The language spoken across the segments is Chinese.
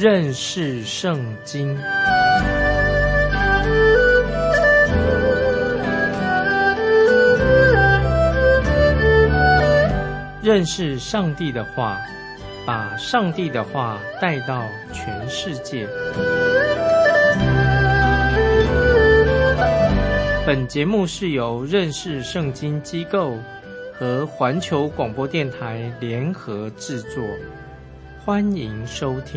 认识圣经。认识上帝的话，把上帝的话带到全世界。本节目是由认识圣经机构和环球广播电台联合制作，欢迎收听。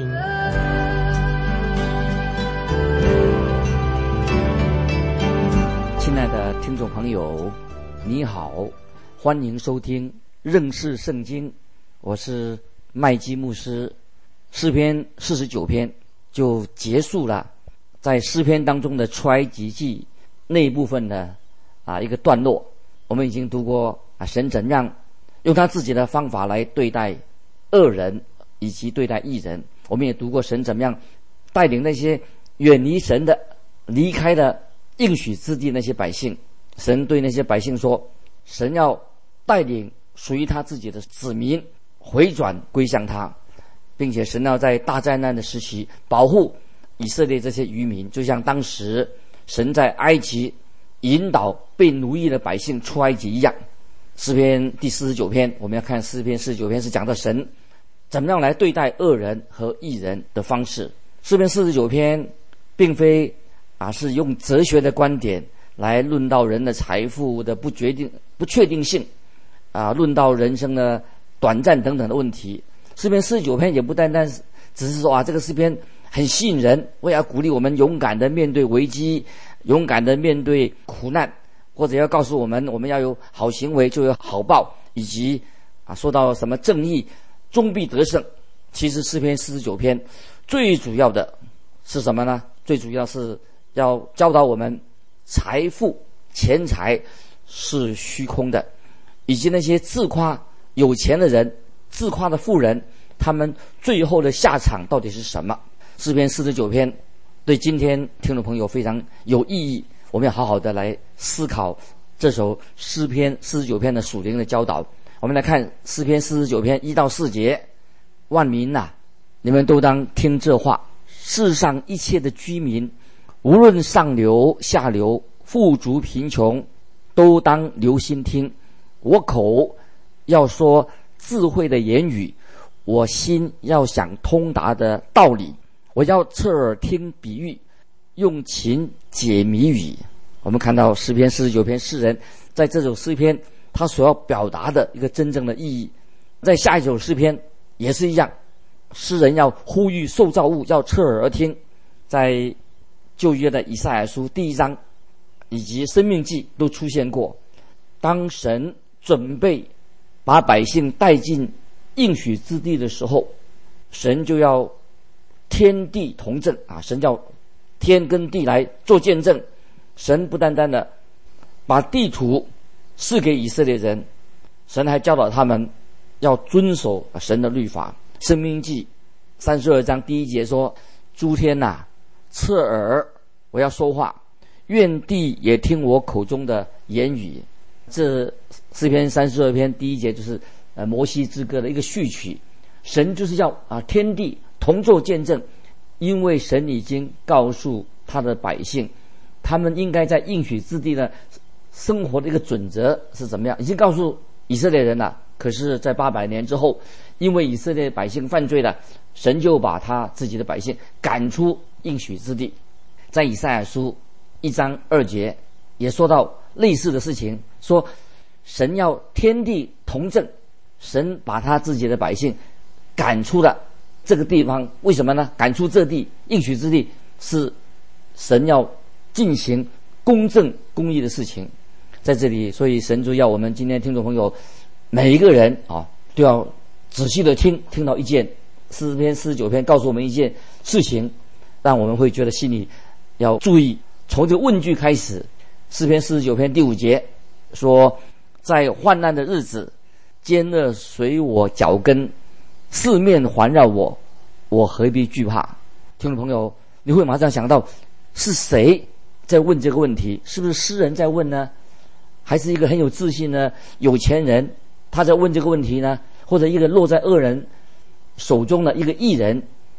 亲爱的听众朋友，你好，欢迎收听认识圣经，我是麦基牧师。诗篇49篇就结束了，在诗篇当中的出埃及记那一部分的一个段落，我们已经读过神怎样用他自己的方法来对待恶人以及对待义人。我们也读过神怎么样带领那些远离神的、离开了应许之地那些百姓。神对那些百姓说，神要带领属于他自己的子民回转归向他，并且神要在大灾难的时期保护以色列这些渔民，就像当时神在埃及引导被奴役的百姓出埃及一样。诗篇第49篇，我们要看诗篇49篇是讲到神怎么样来对待恶人和义人的方式。诗篇49篇并非是用哲学的观点来论到人的财富的不确定性论到人生的短暂等等的问题。诗篇49篇也不单单只是说这个诗篇很吸引人，为了鼓励我们勇敢的面对危机，勇敢的面对苦难，或者要告诉我们要有好行为就有好报，以及说到什么正义终必得胜。其实诗篇49篇最主要的是什么呢？最主要是要教导我们财富钱财是虚空的，以及那些自夸有钱的人、自夸的富人，他们最后的下场到底是什么。诗篇49篇对今天听众朋友非常有意义，我们要好好的来思考这首诗篇49篇的属灵的教导。我们来看诗篇49篇1到4节。万民你们都当听这话，世上一切的居民，无论上流下流，富足贫穷，都当留心听。我口要说智慧的言语，我心要想通达的道理，我要侧耳听比喻，用琴解谜语。我们看到诗篇49篇诗人在这首诗篇他所要表达的一个真正的意义。在下一首诗篇也是一样，诗人要呼吁受造物要侧耳而听。在旧约的以赛亚书第1章以及申命记都出现过，当神准备把百姓带进应许之地的时候，神就要天地同证神叫天跟地来做见证。神不单单的把地图赐给以色列人，神还教导他们要遵守神的律法。申命记32章第1节说，诸天侧耳，我要说话，愿地也听我口中的言语。这诗篇32篇第1节就是摩西之歌的一个序曲。神就是要天地同作见证，因为神已经告诉他的百姓，他们应该在应许之地的生活的一个准则是怎么样，已经告诉以色列人了。可是在800年之后，因为以色列百姓犯罪了，神就把他自己的百姓赶出应许之地。在以赛亚书1章2节也说到类似的事情，说神要天地同证，神把他自己的百姓赶出了这个地方。为什么呢？赶出这地应许之地是神要进行公正公义的事情。在这里，所以神就要我们今天听众朋友每一个人都要仔细的听到一件诗篇49篇告诉我们一件事情，让我们会觉得心里要注意。从这个问句开始，诗篇49篇第5节说，在患难的日子，奸恶随我脚跟，四面环绕我，我何必惧怕？听众朋友，你会马上想到是谁在问这个问题？是不是诗人在问呢？还是一个很有自信的有钱人他在问这个问题呢？或者一个落在恶人手中的一个义人，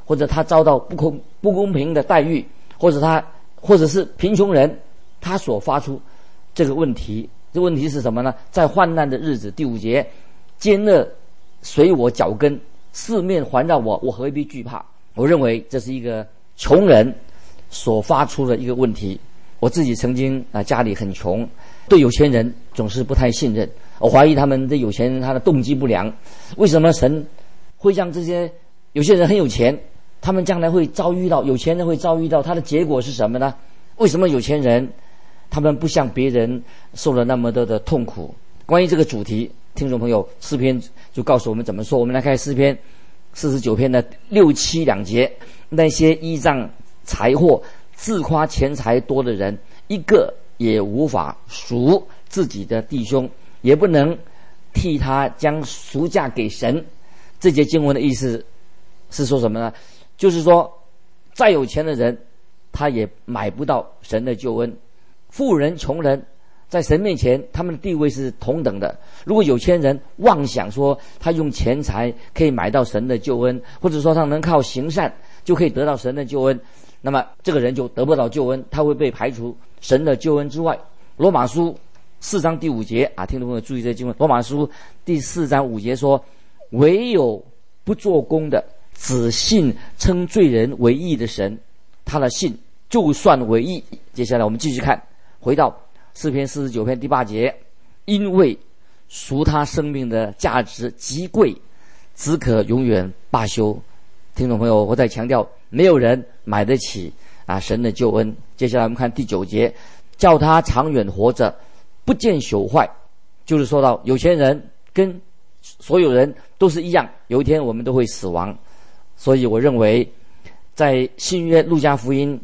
或者他遭到不公平的待遇，或者是贫穷人，他所发出这个问题。这问题是什么呢？在患难的日子，第5节，奸恶随我脚跟，四面环绕我，我何必惧怕？我认为这是一个穷人所发出的一个问题。我自己曾经家里很穷，对有钱人总是不太信任，我怀疑他们的有钱人他的动机不良。为什么神会让这些有些人很有钱，他们将来会遭遇到，有钱人会遭遇到，他的结果是什么呢？为什么有钱人他们不像别人受了那么多的痛苦？关于这个主题，听众朋友，诗篇就告诉我们怎么说。我们来看诗篇49篇的6、7两节。那些依仗财货自夸钱财多的人，一个也无法赎自己的弟兄，也不能替他将赎价给神。这节经文的意思是说什么呢？就是说再有钱的人他也买不到神的救恩。富人穷人在神面前他们的地位是同等的。如果有钱人妄想说他用钱财可以买到神的救恩，或者说他能靠行善就可以得到神的救恩，那么这个人就得不到救恩，他会被排除神的救恩之外。罗马书4章第5节听众朋友注意这经文。罗马书第4章5节说，唯有不做工的，只信称罪人为义的神，他的信就算为义。接下来我们继续看，回到诗篇49篇第8节，因为赎他生命的价值极贵，只可永远罢休。听众朋友，我再强调，没有人买得起神的救恩。接下来我们看第9节，叫他长远活着，不见朽坏。就是说到有钱人跟所有人都是一样，有一天我们都会死亡。所以我认为在新约路加福音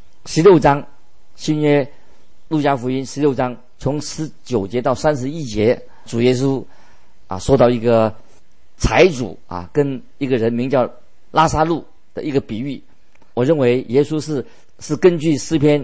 16章，新约路加福音16章从19节到31节，主耶稣说到一个财主跟一个人名叫拉撒路的一个比喻。我认为耶稣是根据诗篇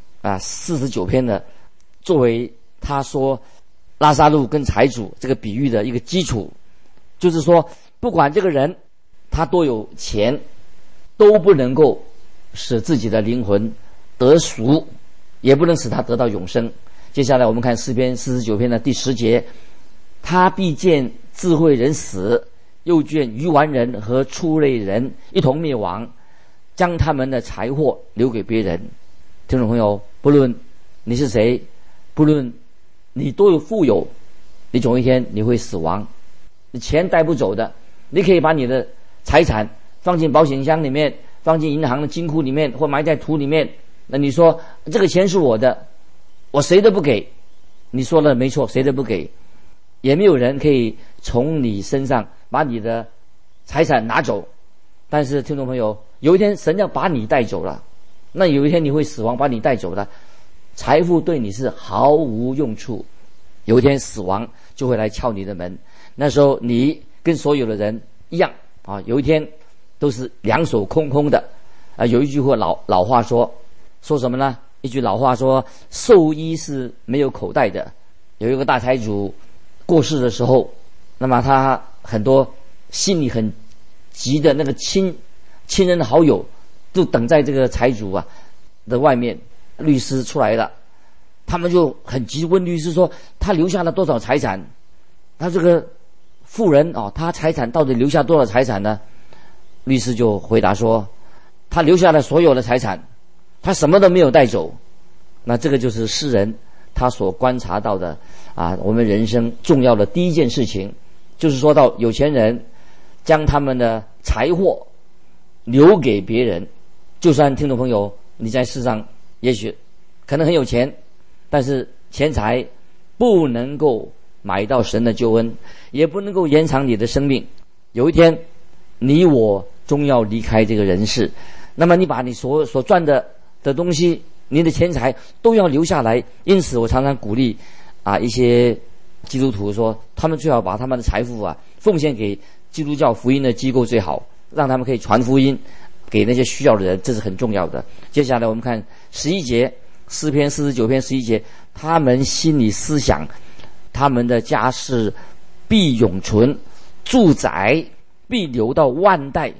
49篇的作为他说拉撒路跟财主这个比喻的一个基础。就是说不管这个人他多有钱，都不能够使自己的灵魂得赎，也不能使他得到永生。接下来我们看诗篇49篇的第10节，他必见智慧人死，又见愚顽人和畜类人一同灭亡，将他们的财货留给别人。听众朋友，不论你是谁，不论你多有富有，你总有一天你会死亡。你钱带不走的，你可以把你的财产放进保险箱里面，放进银行的金库里面，或埋在土里面。那你说这个钱是我的，我谁都不给，你说的没错，谁都不给，也没有人可以从你身上把你的财产拿走。但是听众朋友，有一天神要把你带走了，那有一天你会死亡，把你带走了，财富对你是毫无用处。有一天死亡就会来敲你的门，那时候你跟所有的人一样有一天都是两手空空的有一句话老话说什么呢？一句老话说，寿衣是没有口袋的。有一个大财主过世的时候，那么他很多心里很急的那个亲人的好友都等在这个财主的外面，律师出来了，他们就很急问律师说，他留下了多少财产？他这个富人他财产到底留下多少财产呢？律师就回答说，他留下了所有的财产，他什么都没有带走。那这个就是诗人他所观察到的我们人生重要的第一件事情，就是说到有钱人将他们的财货留给别人。就算听众朋友你在世上也许可能很有钱，但是钱财不能够买到神的救恩，也不能够延长你的生命。有一天你我终要离开这个人世，那么你把你所赚的东西，你的钱财都要留下来。因此我常常鼓励一些基督徒说，他们最好把他们的财富奉献给基督教福音的机构最好，让他们可以传福音给那些需要的人，这是很重要的。接下来我们看11节，诗篇49篇11节，他们心里思想，他们的家世必永存，住宅必留到万代，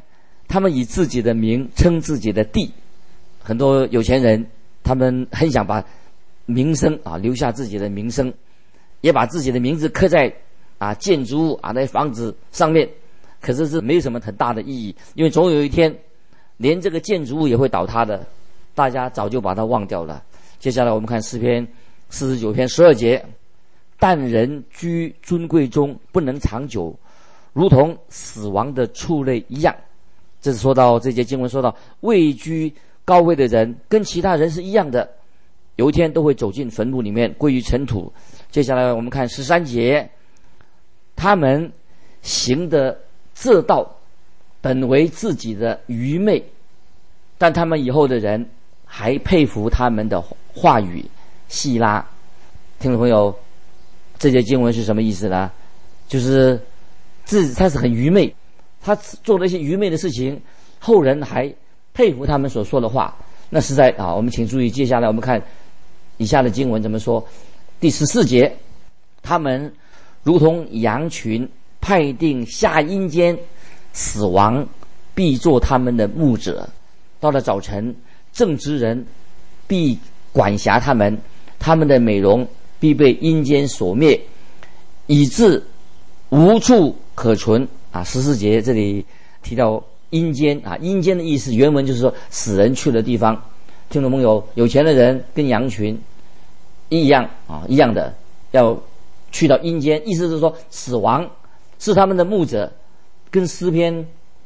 他们以自己的名称自己的地。很多有钱人他们很想把名声留下自己的名声，也把自己的名字刻在建筑物那房子上面，可是没有什么很大的意义，因为总有一天连这个建筑物也会倒塌的，大家早就把它忘掉了。接下来我们看诗篇49篇12节，但人居尊贵中不能长久，如同死亡的畜类一样。这是说到这节经文说到位居高位的人跟其他人是一样的，有一天都会走进坟墓里面归于尘土。接下来我们看13节，他们行的这道本为自己的愚昧，但他们以后的人还佩服他们的话语。细拉，听众朋友，这节经文是什么意思呢？就是他是很愚昧，他做了一些愚昧的事情，后人还佩服他们所说的话。那实在我们请注意，接下来我们看以下的经文怎么说。第14节，他们如同羊群派定下阴间，死亡必做他们的牧者。到了早晨，正直人必管辖他们，他们的美容必被阴间所灭，以致无处可存。14节这里提到阴间阴间的意思原文就是说死人去的地方。听众朋友，有钱的人跟羊群一样的要去到阴间，意思是说死亡是他们的牧者。跟诗篇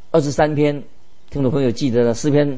23篇，听众朋友记得了，诗篇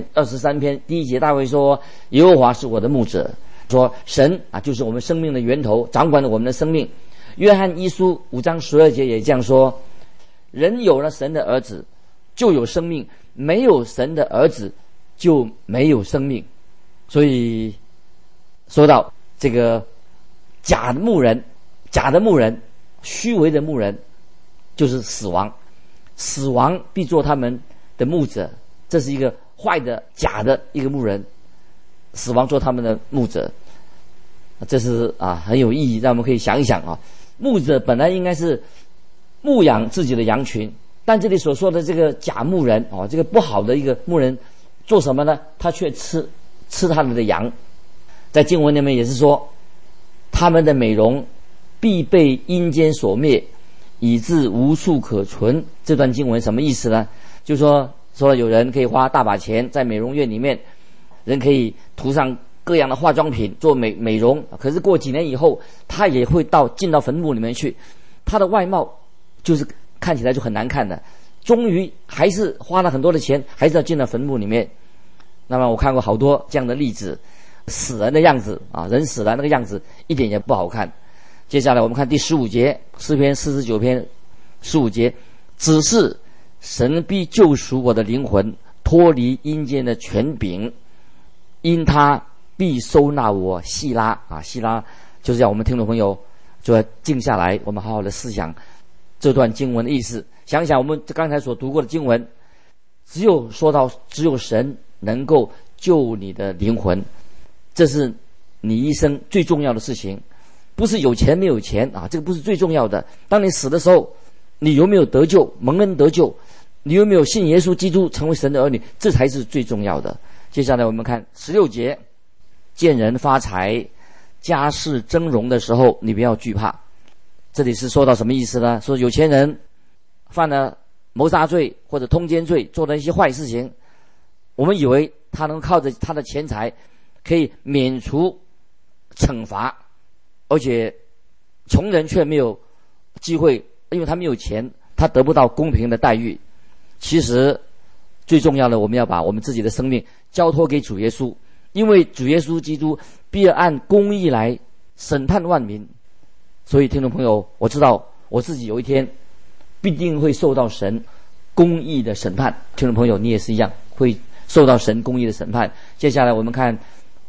23篇第1节，大卫说耶和华是我的牧者，说神就是我们生命的源头，掌管了我们的生命。约翰一书5章12节也这样说，人有了神的儿子就有生命，没有神的儿子就没有生命。所以说到这个假的牧人，虚伪的牧人就是死亡，死亡必做他们的牧者。这是一个坏的假的一个牧人，死亡做他们的牧者。这是很有意义，让我们可以想一想牧者本来应该是牧养自己的羊群，但这里所说的这个假牧人这个不好的一个牧人做什么呢？他却吃他们的羊。在经文里面也是说，他们的美容必被阴间所灭，以致无处可存。这段经文什么意思呢？就是说有人可以花大把钱在美容院里面，人可以涂上各样的化妆品做美容，可是过几年以后他也会进到坟墓里面去，他的外貌就是看起来就很难看的，终于还是花了很多的钱，还是要进到坟墓里面。那么我看过好多这样的例子，死人的样子人死了那个样子一点也不好看。接下来我们看第15节，诗篇49篇15节，只是神必救赎我的灵魂，脱离阴间的权柄，因他必收纳我。细拉细拉就是要我们听众朋友就要静下来，我们好好的思想这段经文的意思。想一想我们刚才所读过的经文，只有说到只有神能够救你的灵魂，这是你一生最重要的事情。不是有钱没有钱这个不是最重要的。当你死的时候，你有没有得救，蒙恩得救，你有没有信耶稣基督成为神的儿女，这才是最重要的。接下来我们看16节，见人发财家世峥嵘的时候，你不要惧怕。这里是说到什么意思呢？说有钱人犯了谋杀罪或者通奸罪，做了一些坏事情，我们以为他能靠着他的钱财可以免除惩罚，而且穷人却没有机会，因为他没有钱，他得不到公平的待遇。其实最重要的，我们要把我们自己的生命交托给主耶稣，因为主耶稣基督必要按公义来审判万民。所以听众朋友，我知道我自己有一天必定会受到神公义的审判。听众朋友，你也是一样会受到神公义的审判。接下来我们看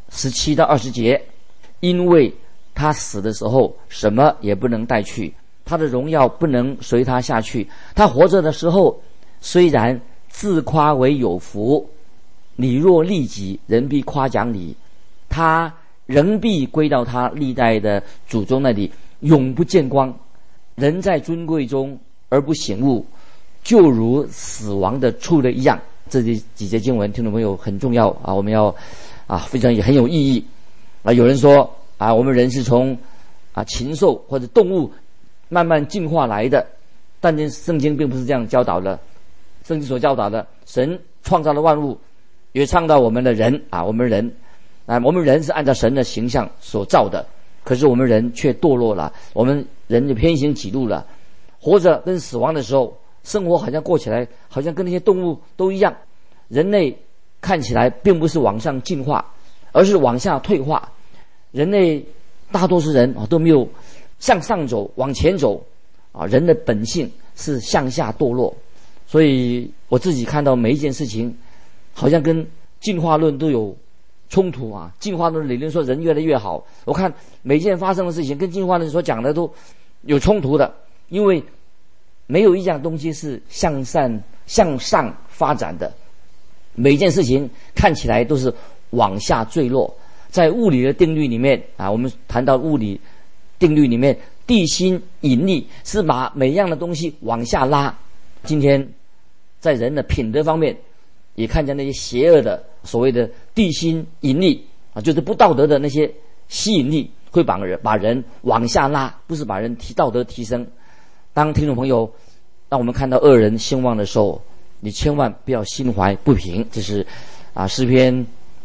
17到20节，因为他死的时候什么也不能带去，他的荣耀不能随他下去。他活着的时候虽然自夸为有福，你若利己，人必夸奖你，他仍必归到他历代的祖宗那里，永不见光。人在尊贵中而不醒悟， 就如死亡的畜类一样。这几节经文，听众朋友很重要啊，我们要非常也很有意义啊。有人说我们人是从禽兽或者动物慢慢进化来的，但是圣经并不是这样教导的。圣经所教导的，神创造了万物，也创造我们的人我们人是按照神的形象所造的，可是我们人却堕落了，我们人就偏行己路了，活着跟死亡的时候，生活好像过起来好像跟那些动物都一样。人类看起来并不是往上进化，而是往下退化。人类大多数人都没有向上走，往前走人的本性是向下堕落。所以我自己看到每一件事情好像跟进化论都有冲突进化论理论说人越来越好，我看每一件发生的事情跟进化论所讲的都有冲突的，因为没有一样东西是向上发展的，每一件事情看起来都是往下坠落。在物理的定律里面我们谈到物理定律里面，地心引力是把每样的东西往下拉。今天在人的品德方面也看见那些邪恶的所谓的地心引力就是不道德的那些吸引力，会把人往下拉，不是把人道德提升。当听众朋友当我们看到恶人兴旺的时候，你千万不要心怀不平。这是诗篇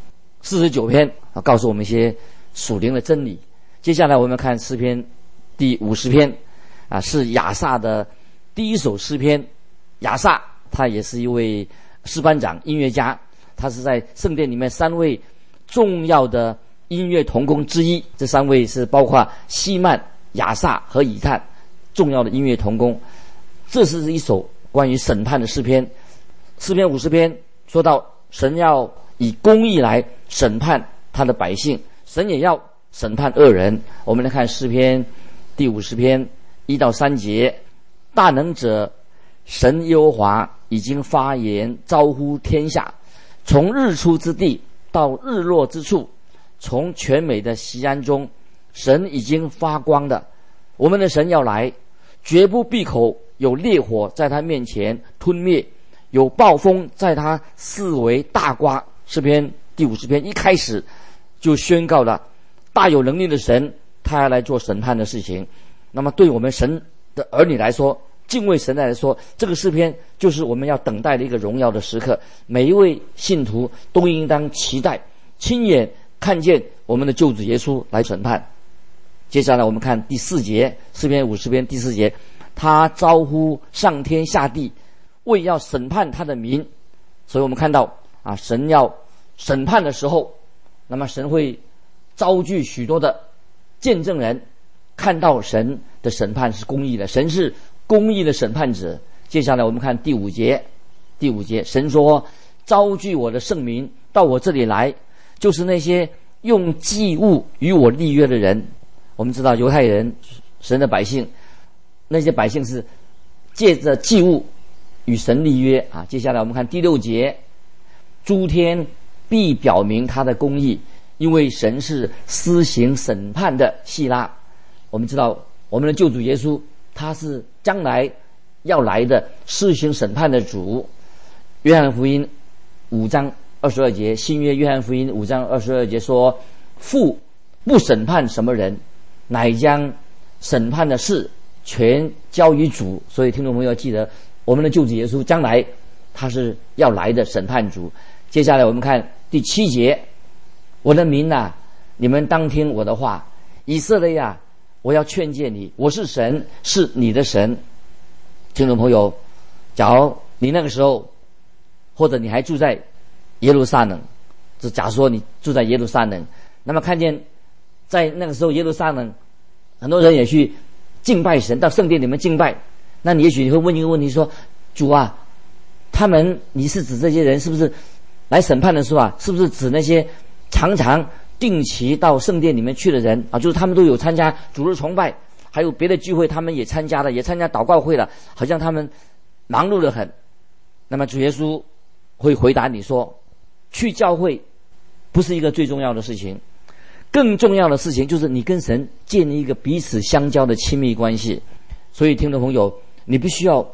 49篇告诉我们一些属灵的真理。接下来我们看诗篇第50篇是亚萨的第一首诗篇。亚萨他也是一位诗班长音乐家，他是在圣殿里面3位重要的音乐同工之一。这3位是包括希曼、亚萨和以探，重要的音乐同工。这是一首关于审判的诗篇。诗篇50篇说到神要以公义来审判他的百姓，神也要审判恶人。我们来看诗篇第50篇1到3节。大能者神耶和华已经发言招呼天下，从日出之地到日落之处，从全美的锡安中，神已经发光的。我们的神要来，绝不闭口，有烈火在他面前吞灭，有暴风在他四围大刮。诗篇第50篇一开始就宣告了大有能力的神他要来做审判的事情。那么对我们神的儿女来说，敬畏神来说，这个诗篇就是我们要等待的一个荣耀的时刻。每一位信徒都应当期待亲眼看见我们的救主耶稣来审判。接下来我们看第4节，诗篇50篇第4节，他招呼上天下地，为要审判他的民。所以我们看到神要审判的时候，那么神会招聚许多的见证人，看到神的审判是公义的，神是公义的审判者。接下来我们看第5节，神说招聚我的圣民到我这里来，就是那些用祭物与我立约的人。我们知道犹太人神的百姓，那些百姓是借着祭物与神立约接下来我们看第6节，诸天必表明他的公义，因为神是施行审判的细拉。我们知道我们的救主耶稣他是将来要来的施行审判的主。约翰福音5章22节，新约约翰福音5章22节说，父不审判什么人，乃将审判的事全交于主。所以听众朋友要记得，我们的救主耶稣将来他是要来的审判主。接下来我们看第7节，我的民你们当听我的话，以色列我要劝诫你，我是神，是你的神。听众朋友，假如你那个时候，或者你还住在耶路撒冷，就假如说你住在耶路撒冷，那么看见在那个时候耶路撒冷很多人也去敬拜神，到圣殿里面敬拜，那你也许你会问一个问题说，主他们你是指这些人是不是来审判的时候是不是指那些常常定期到圣殿里面去的人就是他们都有参加主日崇拜，还有别的聚会他们也参加了，也参加祷告会了，好像他们忙碌得很。那么主耶稣会回答你说，去教会不是一个最重要的事情，更重要的事情就是你跟神建立一个彼此相交的亲密关系。所以听众朋友，你必须要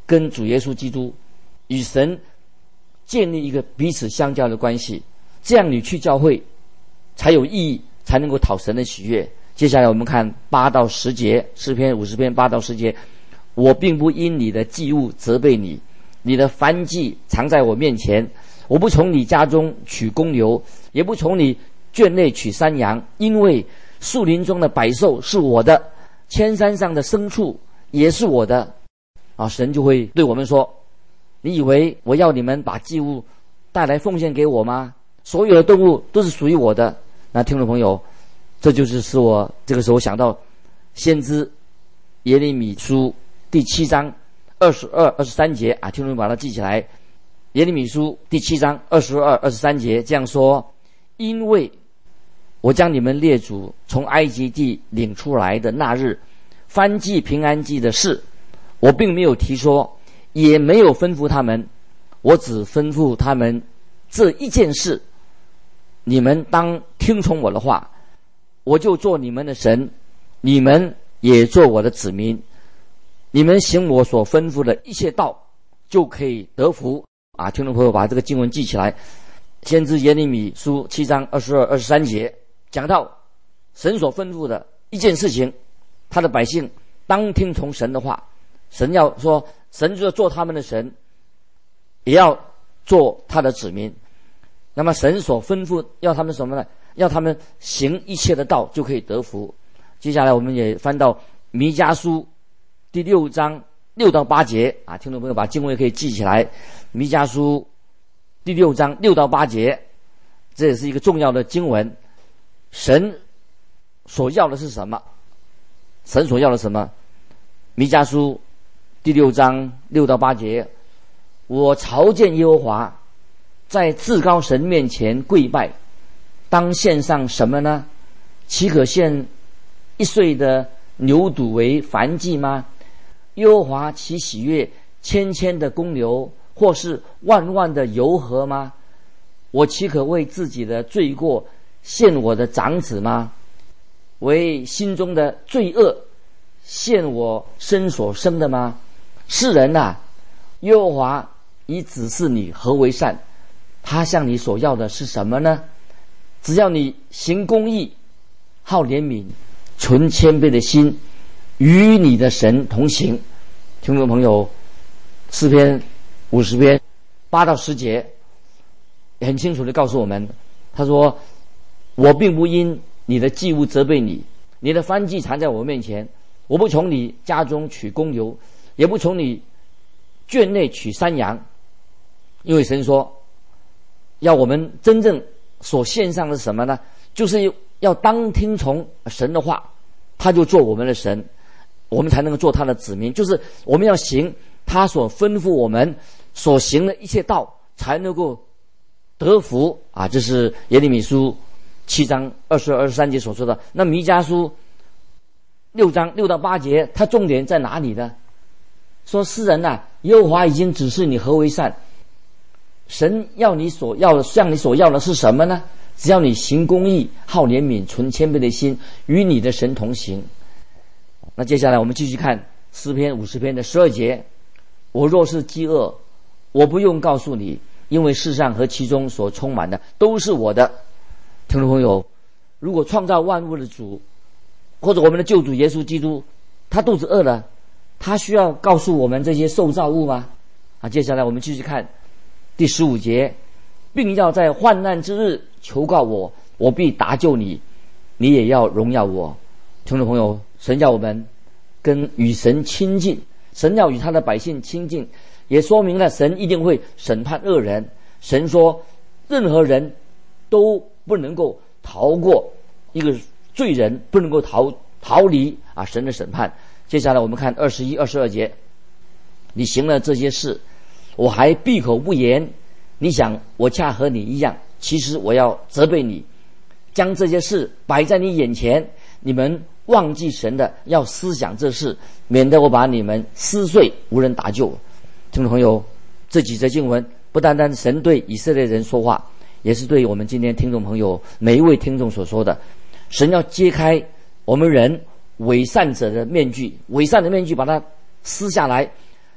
跟主耶稣基督与神建立一个彼此相交的关系，这样你去教会才有意义，才能够讨神的喜悦。接下来我们看8到10节，诗篇50篇8到10节。我并不因你的祭物责备你，你的燔祭藏在我面前。我不从你家中取公牛，也不从你圈内取山羊，因为树林中的百兽是我的，千山上的牲畜也是我的。神就会对我们说，你以为我要你们把祭物带来奉献给我吗？所有的动物都是属于我的。那听众朋友，这就是使我这个时候想到先知耶利米书第7章22、23节听众把它记起来。耶利米书第7章22、23节这样说：因为我将你们列祖从埃及地领出来的那日，燔祭平安祭的事，我并没有提说，也没有吩咐他们，我只吩咐他们这一件事：你们当听从我的话，我就做你们的神，你们也做我的子民。你们行我所吩咐的一切道，就可以得福。听众朋友把这个经文记起来。先知耶利米书7章22、23节讲到神所吩咐的一件事情，他的百姓当听从神的话。神要说，神就要做他们的神，也要做他的子民。那么神所吩咐要他们什么呢？要他们行一切的道，就可以得福。接下来我们也翻到弥迦书第6章6到8节听众朋友把经文也可以记起来。弥迦书第6章6到8节，这也是一个重要的经文。神所要的是什么？神所要的什么？弥迦书第6章6到8节，我朝见耶和华，在至高神面前跪拜，当献上什么呢？岂可献1岁的牛犊为燔祭吗？耶和华岂喜悦千千的公牛，或是万万的油河吗？我岂可为自己的罪过献我的长子吗？为心中的罪恶献我身所生的吗？世人耶和华已指示你何为善，他向你所要的是什么呢？只要你行公义，好怜悯，存谦卑的心，与你的神同行。听众朋友，诗篇50篇8到10节也很清楚地告诉我们，他说，我并不因你的祭物责备你，你的燔祭藏在我面前。我不从你家中取公牛，也不从你圈内取山羊。因为神说，要我们真正所献上的是什么呢？就是要当听从神的话，他就做我们的神，我们才能够做他的子民。就是我们要行他所吩咐我们所行的一切道，才能够得福这是耶利米书7章22、23节所说的。那弥迦书6章6到8节，它重点在哪里呢？说世人耶和华已经指示你何为善。神要你所要的，向你所要的是什么呢？只要你行公义，好怜悯，存谦卑的心，与你的神同行。那接下来我们继续看诗篇50篇的12节。我若是饥饿，我不用告诉你，因为世上和其中所充满的都是我的。听众朋友，如果创造万物的主，或者我们的救主耶稣基督，他肚子饿了，他需要告诉我们这些受造物吗？接下来我们继续看第15节，并要在患难之日求告我，我必搭救你，你也要荣耀我。听众朋友，神要我们与神亲近，神要与他的百姓亲近，也说明了神一定会审判恶人。神说，任何人都不能够逃过一个罪人，不能够逃离神的审判。接下来我们看21、22节，你行了这些事，我还闭口不言。你想我恰和你一样，其实我要责备你，将这些事摆在你眼前。你们忘记神的，要思想这事，免得我把你们撕碎，无人搭救。听众朋友，这几则经文不单单神对以色列人说话，也是对我们今天听众朋友每一位听众所说的。神要揭开我们人伪善者的面具，伪善的面具把它撕下来，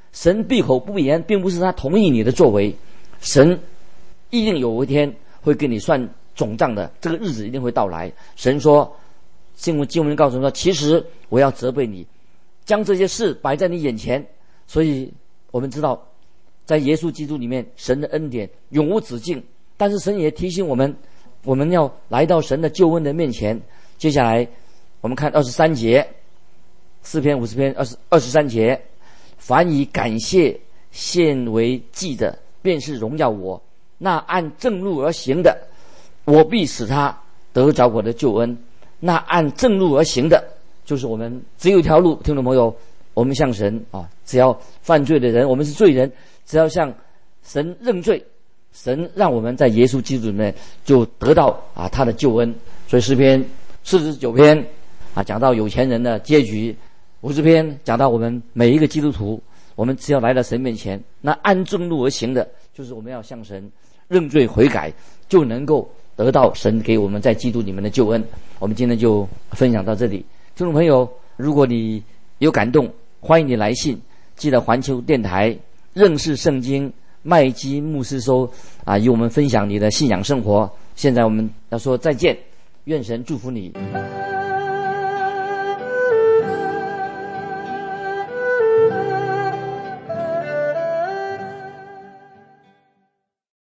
神闭口不言，并不是他同意你的作为，神一定有一天会跟你算总账的，这个日子一定会到来。神说，经文告诉我说，其实我要责备你，将这些事摆在你眼前。所以我们知道，在耶稣基督里面，神的恩典永无止境，但是神也提醒我们，我们要来到神的救恩的面前。接下来我们看23节，4篇50篇23节，凡以感谢献为祭的，便是荣耀我；那按正路而行的，我必使他得着我的救恩。那按正路而行的，就是我们只有一条路，听众朋友，我们向神只要犯罪的人，我们是罪人，只要向神认罪，神让我们在耶稣基督里面就得到他的救恩。所以诗篇49篇讲到有钱人的结局，50篇讲到我们每一个基督徒，我们只要来到神面前，那按正路而行的，就是我们要向神认罪悔改，就能够得到神给我们在基督里面的救恩。我们今天就分享到这里。听众朋友，如果你有感动，欢迎你来信，记得环球电台认识圣经麦基牧师收与我们分享你的信仰生活。现在我们要说再见，愿神祝福你。